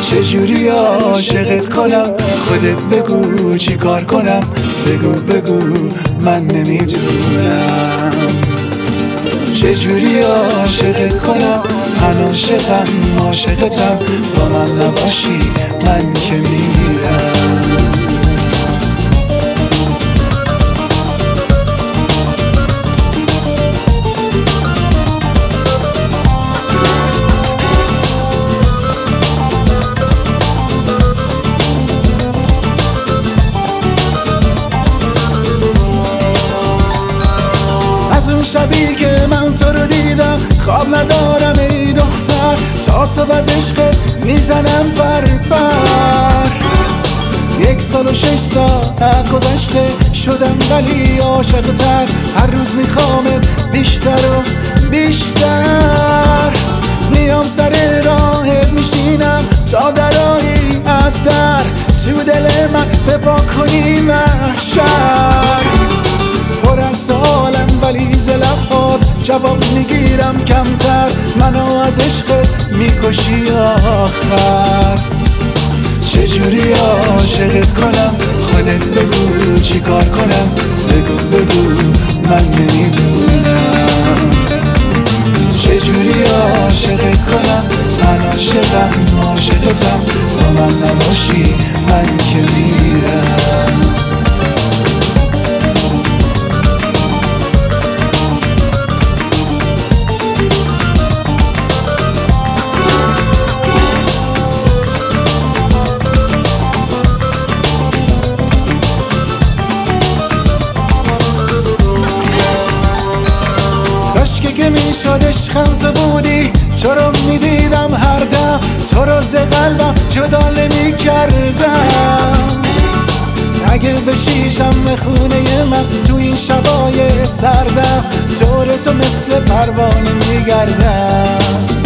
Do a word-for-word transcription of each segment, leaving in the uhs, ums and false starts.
چجوری عاشقت کنم؟ خودت بگو چی کار کنم؟ بگو بگو من نمیدونم. چجوری عاشقت کنم؟ من عاشقم عاشقتم، با من نباشی من که میمیرم. از اون شبی که من تو رو دیدم خواب ندارم ای دختر، تا صبح از عشقت میزنم پر پر. یک سال و شش ساعت گذشته شدم ولی عاشق‌تر، هر روز میخوامت بیشتر و بیشتر. میام سر راهت میشینم تا درایی از در، تو دل من بپا کنی محشر. پر از سالم ولی ز لبات جواب میگیرم کمتر، منو از عشقت میکشی آخر. چجوری عاشقت کنم؟ خودت بگو چی کار کنم؟ بگو بگو من نمیدونم. چجوری عاشقت کنم؟ من عاشقم عاشقتم، با من نباشی من که میرم. کاشکی که میشد عشقم تو بودی، تو رو میدیدم هر دم، تو رو ز قلبم جدا نمی کردم. اگه بشیشم خونه من تو این شبای سردم، دور تو مثل پروانه میگردم.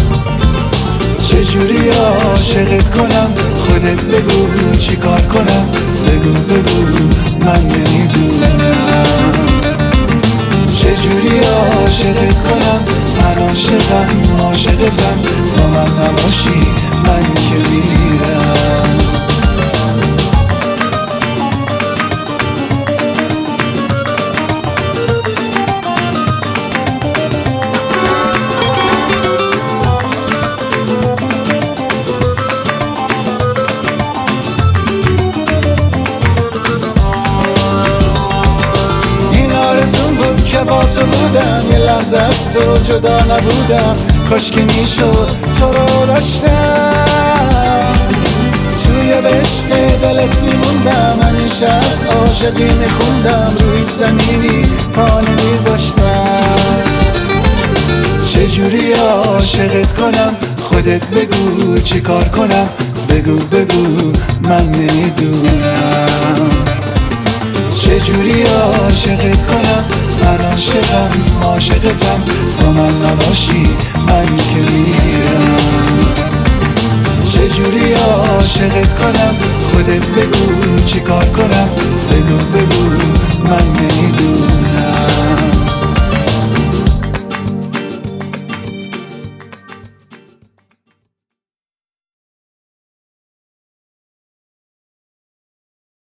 چجوری عاشقت کنم؟ خودت بگو چی کار کنم؟ بگو بگو من نمیدونم. چجوری عاشقت کنم؟ من عاشقم عاشقتم، با من نباشی من که میرم. آرزون بود که با تو بودم، یه لحظه از تو جدا نبودم. کاش که میشد تو رو داشتم، توی بهشت دلت میموندم. همیشه از عاشقی میخوندم، روی زمینی پا نمیذاشتم. چجوری عاشقت کنم؟ خودت بگو چی کار کنم؟ بگو بگو من نمیدونم. چجوری عاشقت کنم؟ من عاشقم عاشقتم، با من نباشی من که میرم. چجوری عاشقت کنم؟ خودت بگو چی کار کنم؟ بگو بگو من